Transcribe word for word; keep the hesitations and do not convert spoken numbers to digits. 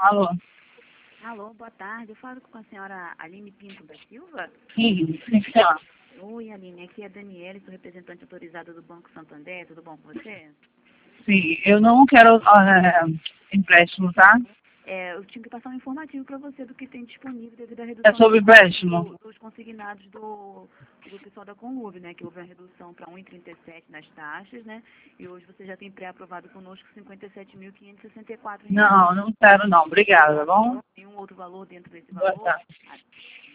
Alô? Alô, boa tarde. Eu falo com a senhora Aline Pinto da Silva? Sim, sim, senhora. Oi, Aline. Aqui é a Daniela, sou representante autorizada do Banco Santander. Tudo bom com você? Sim, eu não quero é, empréstimo, tá? É, eu tinha que passar um informativo para você do que tem disponível devido à É redução sobre das taxas empréstimo? do- dos consignados do, do pessoal da Conlube, né? Que houve a redução para um vírgula trinta e sete nas taxas, né? E hoje você já tem pré-aprovado conosco cinquenta e sete mil quinhentos e sessenta e quatro reais. Não, não quero não. Obrigada, tá bom? Tem um outro valor dentro desse Boa valor? tarde. Ah,